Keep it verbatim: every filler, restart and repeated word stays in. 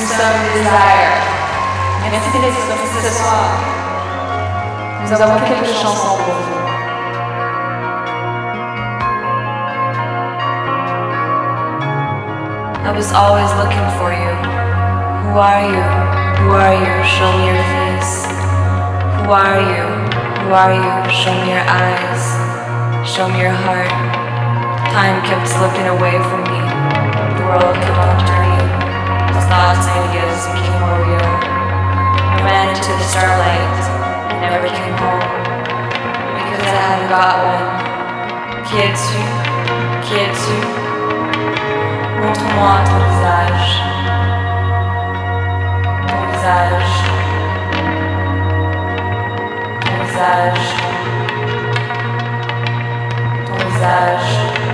sommes Desire. Merci d'être ici ce soir. Nous avons quelques chansons pour vous. I was always looking for you. Who are you? Who are you? Show me your face. Who are you? Who are you? Show me your eyes. Show me your heart. Time kept slipping away from me. The world kept on turning. Those thoughts and ideas became more real. I ran into the starlight and never came home. Because I hadn't got one. Qui es-tu? Qui es-tu? Montre-moi ton visage. Ton visage. Ton visage. Ton visage.